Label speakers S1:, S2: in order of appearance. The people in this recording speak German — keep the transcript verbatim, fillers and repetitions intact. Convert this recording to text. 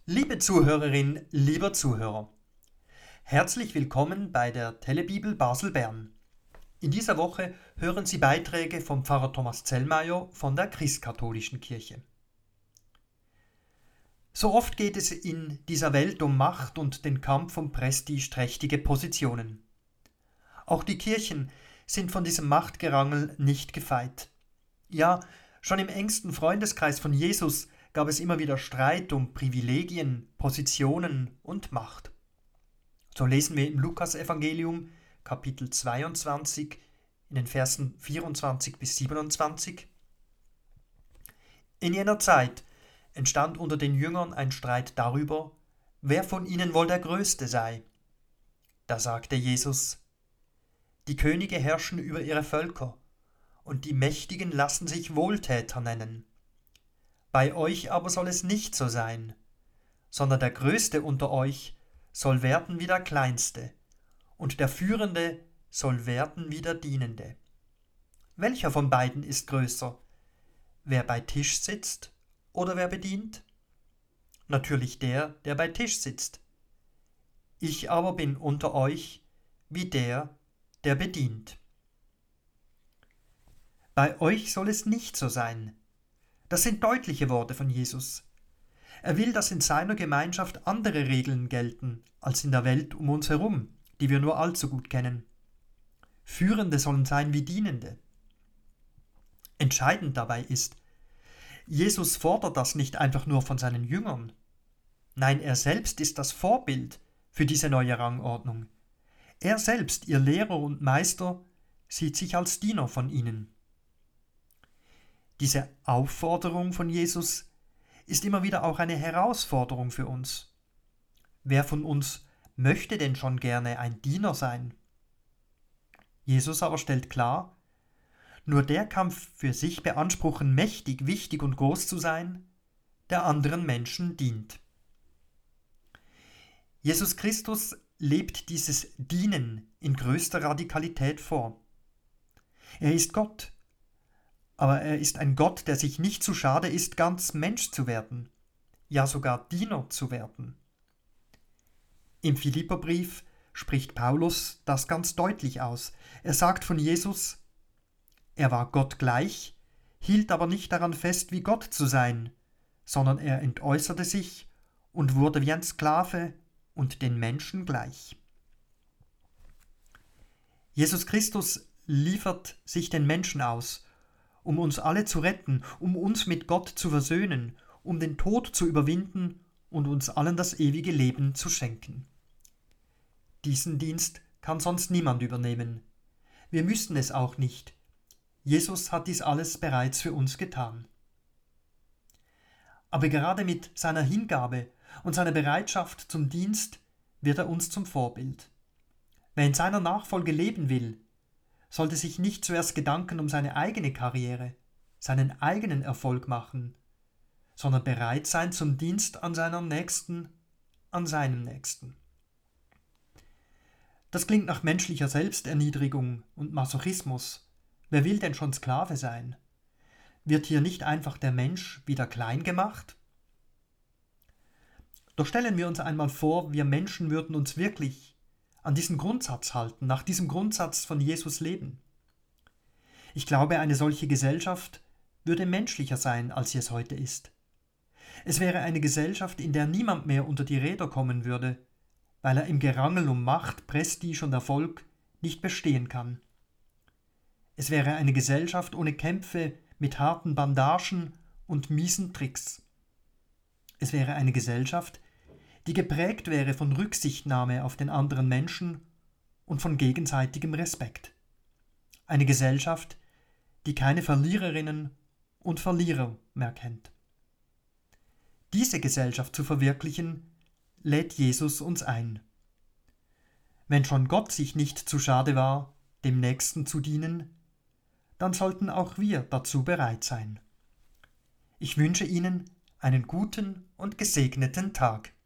S1: Liebe Zuhörerin, lieber Zuhörer, herzlich willkommen bei der Telebibel Basel-Bern. In dieser Woche hören Sie Beiträge vom Pfarrer Thomas Zellmayer von der Christkatholischen Kirche. So oft geht es in dieser Welt um Macht und den Kampf um prestigeträchtige Positionen. Auch die Kirchen sind von diesem Machtgerangel nicht gefeit. Ja, schon im engsten Freundeskreis von Jesus gab es immer wieder Streit um Privilegien, Positionen und Macht. So lesen wir im Lukasevangelium, Kapitel zweiundzwanzig, in den Versen vierundzwanzig bis siebenundzwanzig. In jener Zeit entstand unter den Jüngern ein Streit darüber, wer von ihnen wohl der Größte sei. Da sagte Jesus: Die Könige herrschen über ihre Völker, und die Mächtigen lassen sich Wohltäter nennen. Bei euch aber soll es nicht so sein, sondern der Größte unter euch soll werden wie der Kleinste, und der Führende soll werden wie der Dienende. Welcher von beiden ist größer? Wer bei Tisch sitzt oder wer bedient? Natürlich der, der bei Tisch sitzt. Ich aber bin unter euch wie der, der bedient. Bei euch soll es nicht so sein. Das sind deutliche Worte von Jesus. Er will, dass in seiner Gemeinschaft andere Regeln gelten als in der Welt um uns herum, die wir nur allzu gut kennen. Führende sollen sein wie Dienende. Entscheidend dabei ist, Jesus fordert das nicht einfach nur von seinen Jüngern. Nein, er selbst ist das Vorbild für diese neue Rangordnung. Er selbst, ihr Lehrer und Meister, sieht sich als Diener von ihnen. Diese Aufforderung von Jesus ist immer wieder auch eine Herausforderung für uns. Wer von uns möchte denn schon gerne ein Diener sein? Jesus aber stellt klar, nur der kann für sich beanspruchen, mächtig, wichtig und groß zu sein, der anderen Menschen dient. Jesus Christus lebt dieses Dienen in größter Radikalität vor. Er ist Gott. Aber er ist ein Gott, der sich nicht zu schade ist, ganz Mensch zu werden, ja sogar Diener zu werden. Im Philipperbrief spricht Paulus das ganz deutlich aus. Er sagt von Jesus: Er war Gott gleich, hielt aber nicht daran fest, wie Gott zu sein, sondern er entäußerte sich und wurde wie ein Sklave und den Menschen gleich. Jesus Christus liefert sich den Menschen aus, um uns alle zu retten, um uns mit Gott zu versöhnen, um den Tod zu überwinden und uns allen das ewige Leben zu schenken. Diesen Dienst kann sonst niemand übernehmen. Wir müssen es auch nicht. Jesus hat dies alles bereits für uns getan. Aber gerade mit seiner Hingabe und seiner Bereitschaft zum Dienst wird er uns zum Vorbild. Wer in seiner Nachfolge leben will, sollte sich nicht zuerst Gedanken um seine eigene Karriere, seinen eigenen Erfolg machen, sondern bereit sein zum Dienst an seiner Nächsten, an seinem Nächsten. Das klingt nach menschlicher Selbsterniedrigung und Masochismus. Wer will denn schon Sklave sein? Wird hier nicht einfach der Mensch wieder klein gemacht? Doch stellen wir uns einmal vor, wir Menschen würden uns wirklich an diesen Grundsatz halten, nach diesem Grundsatz von Jesus leben. Ich glaube, eine solche Gesellschaft würde menschlicher sein, als sie es heute ist. Es wäre eine Gesellschaft, in der niemand mehr unter die Räder kommen würde, weil er im Gerangel um Macht, Prestige und Erfolg nicht bestehen kann. Es wäre eine Gesellschaft ohne Kämpfe mit harten Bandagen und miesen Tricks. Es wäre eine Gesellschaft, die geprägt wäre von Rücksichtnahme auf den anderen Menschen und von gegenseitigem Respekt. Eine Gesellschaft, die keine Verliererinnen und Verlierer mehr kennt. Diese Gesellschaft zu verwirklichen, lädt Jesus uns ein. Wenn schon Gott sich nicht zu schade war, dem Nächsten zu dienen, dann sollten auch wir dazu bereit sein. Ich wünsche Ihnen einen guten und gesegneten Tag.